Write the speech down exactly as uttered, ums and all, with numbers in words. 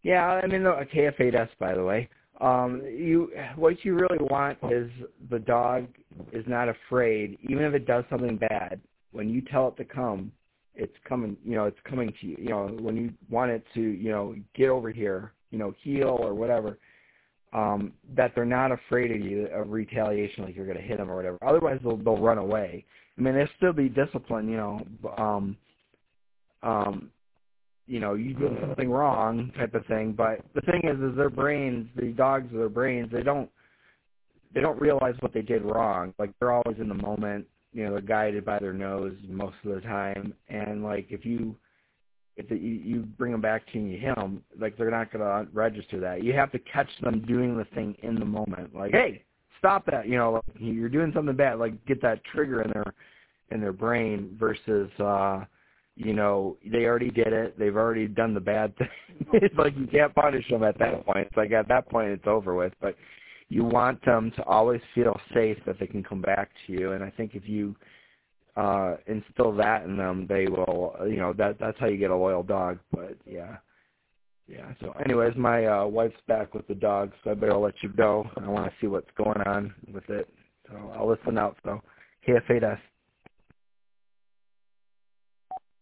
Yeah, I mean, a K F eight S, by the way. Um, you, what you really want is the dog is not afraid, even if it does something bad. When you tell it to come, it's coming. You know, it's coming to you. You know, when you want it to, you know, get over here, you know, heel or whatever. Um, that they're not afraid of you of retaliation, like you're going to hit them or whatever. Otherwise, they'll they'll run away. I mean, they'll still be disciplined. You know, um, um, you know, you do something wrong type of thing. But the thing is, is their brains, the dogs, their brains, they don't, they don't realize what they did wrong. Like they're always in the moment. You know, they're guided by their nose most of the time. And like if you, if the, you, you bring them back to you and you hit them, like they're not going to register that. You have to catch them doing the thing in the moment. Like, hey, stop that. You know, like, you're doing something bad. Like get that trigger in their, in their brain versus, uh, you know, they already did it. They've already done the bad thing. It's like you can't punish them at that point. It's like at that point it's over with. But you want them to always feel safe that they can come back to you. And I think if you uh, instill that in them, they will, you know, that that's how you get a loyal dog. But, yeah. Yeah, so anyways, my uh, wife's back with the dog, so I better let you go. I want to see what's going on with it. So I'll listen out. So K F eight S.